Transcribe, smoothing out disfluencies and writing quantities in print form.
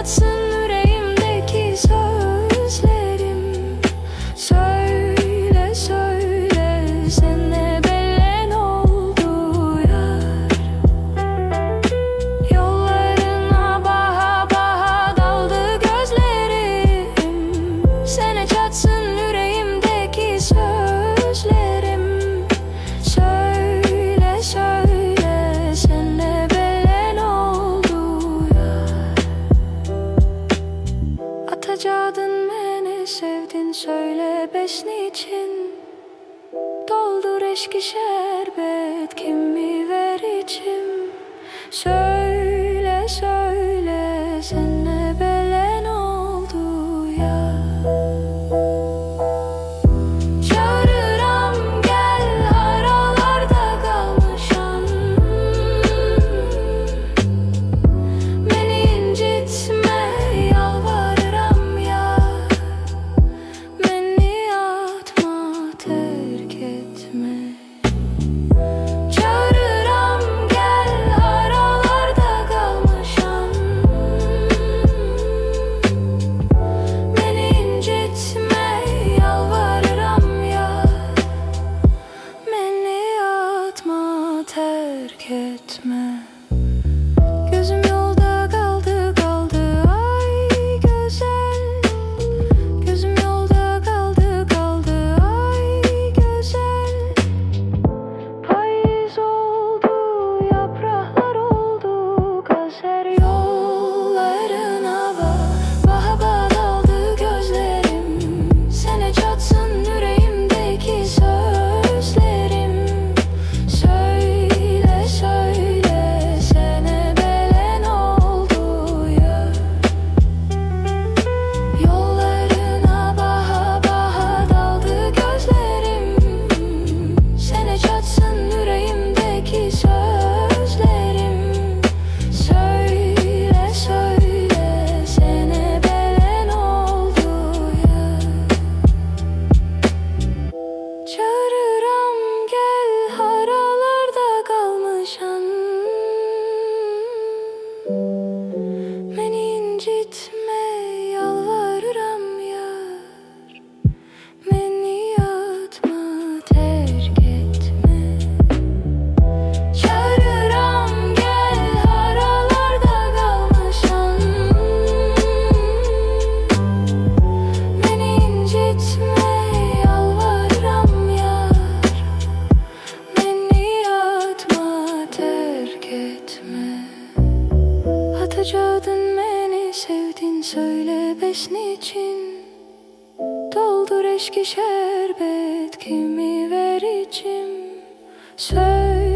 çatsın yüreğimdeki sözlerim. Söyle söyle sene belen oldu yar. Yollarına baha baha daldı gözlerim. Sene çatsın yüreğimdeki sözlerim. Söyle söyle sene belen oldu yar. Atacadın beni sevdin söyle beş niçin. Doldur eşki şerbet kimi ver içim. Söyle söyle sene belen oldu yar. Çağırıram gel haralarda kalmışam. Beni incitme yalvarıram yar. Beni atma terk etme. Çağırıram gel haralarda kalmışam. Beni incitme yalvarıram yar. Beni atma terk etme. Gözüm yolda kaldı kaldı ay güzel. Gözüm yolda kaldı kaldı ay güzel. Payız oldu yapraklar oldu gazer yollarına baha baha daldı gözlerim. Sene çatsın yüreğimdeki sözlerim. Söyle söyle sene belen oldu yar. Yollarına baha baha daldı gözlerim. Sene çatsın yüreğimdeki sözlerim. Söyle söyle sene belen oldu yar. Çağırıram gel haralarda kalmışam. Beni incitme yalvarıram yar. Beni atma terk etme. Çağırıram gel haralarda kalmışam. Beni incitme yalvarıram yar. Beni atma terk etme. Atacadın beni sevdin söyle beş niçin. Doldur eşki şerbet kimi ver içim. Söyle